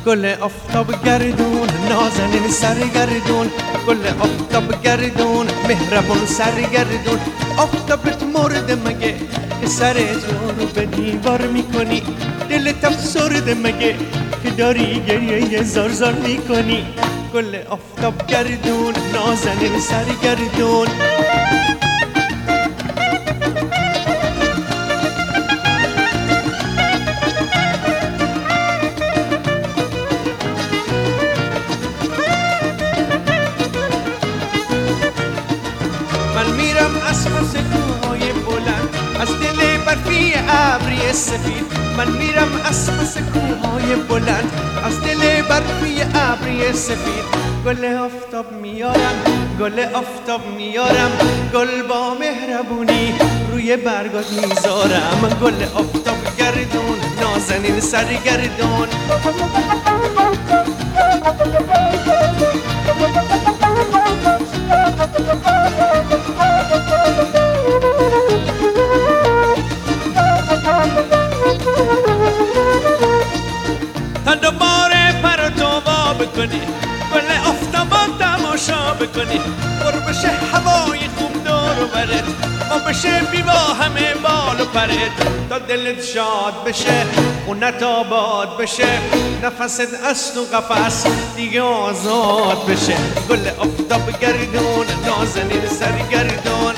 گل آفتاب گردون نازنین سرگردون، گل آفتاب گردون مهربون سرگردون. آفتابت مرده مگه که سر تو رو به دیوار میکنی؟ دلت افسرده مگه که داری گریه زار زار میکنی؟ گل آفتاب گردون نازنین سرگردون. من میرم از پس کوههای بلند، از دل برفی ابری سفید. من میرم از پس کوههای بلند، از دل برفی ابری سفید. گل آفتاب میارم، گل آفتاب میارم، گل با مهربونی روی برگات میذارم. گل آفتاب گردون نازنین سرگردون. تا دوباره پر تو وا بکنی، گل آفتابا تماشا بکنی. پر بشه هوای خوب دور و برت، ما بشه بیوا همه بال و پرت. تا دلت شاد بشه خونت آباد بشه، نفست از تو قفس دیگه آزاد بشه. گل آفتاب گردون نازنین سرگردون.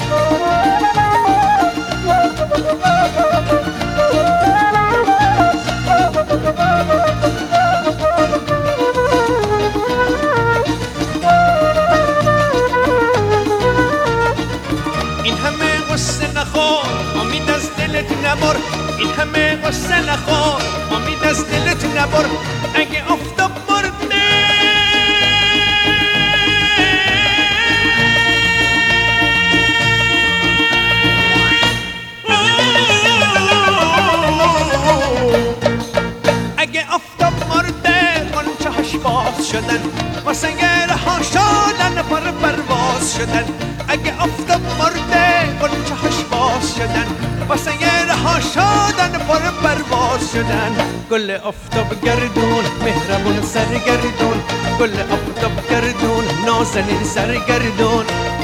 این همه غصه نخور امید از دلت نبر، این همه غصه نخور امید از دلت نبر. اگه آفتاب مرده اگه آفتاب مرده غنچه‌هاش باز شدن، واسه رها شدن پر پرواز شدن. اگه آفتاب مرده غنچه‌هاش باز شدن، واسه رها شدن پر پرواز شدن. گل آفتاب گردون مهربون سرگردون، گل آفتاب گردون نازنین سرگردون.